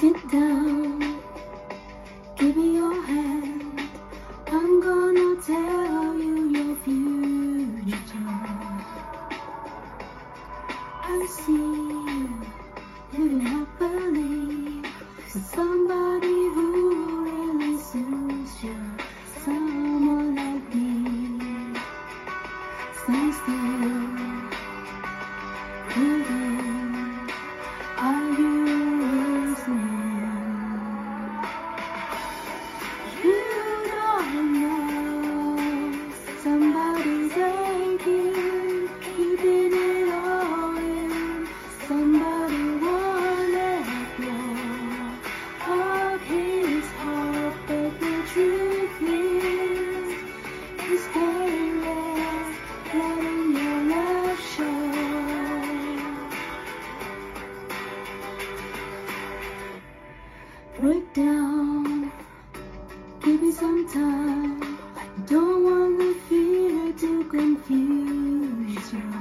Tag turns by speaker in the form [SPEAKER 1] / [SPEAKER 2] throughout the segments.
[SPEAKER 1] Sit down, give me your hand. I'm gonna tell you your future. I see you living happily with somebody who really suits you. Someone like me. Stay still, breathing. Are you listening? You don't know somebody's aching. You did it all in. Somebody won't let go of his heart, but the truth is, he's painless, letting your love show. Break down, give me some time. I don't want the fear to confuse you.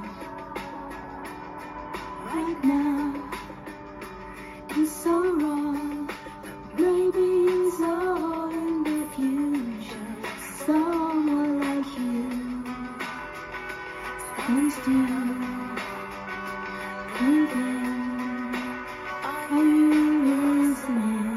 [SPEAKER 1] Right now, it's so wrong, but maybe it's all in the future. Someone like you, stay still, thinking, are you listening?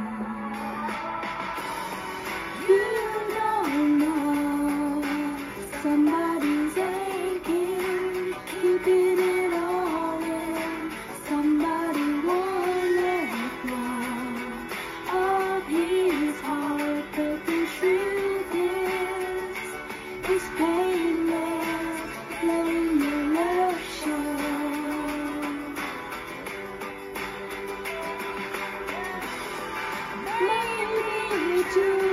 [SPEAKER 1] You don't know somebody's aching. You did it all in. Somebody won't let go of his heart, but the truth is, it's painless, letting your love show. Maybe it's true.